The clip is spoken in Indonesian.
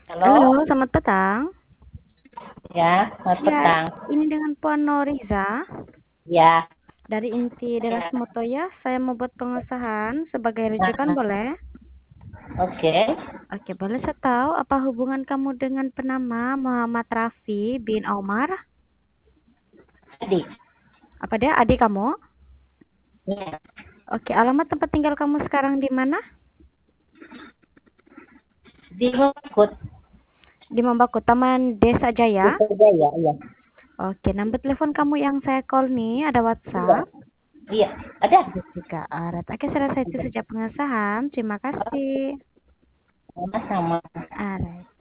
Halo, Halo, selamat petang. ya, selamat Ya, petang. ini dengan Puan Noriza Ya, dari Inti Deras ya. Motoya. Saya mau buat pengesahan sebagai rujukan, Nah, boleh? oke. Oke, boleh saya tahu apa hubungan kamu dengan penama Muhammad Rafi bin Omar? Adik. Apa dia adik kamu? Ya, Oke, alamat tempat tinggal kamu sekarang di mana? di Mekut, Di Mambaku, Taman Desa Jaya. Desa Jaya, iya. Oke, nomor telepon kamu yang saya call nih ada Iya, WhatsApp. iya. Ada? Ada juga. Oke, saya rasa itu Iya. saja pengesahan. Terima kasih. Sama-sama. Alright.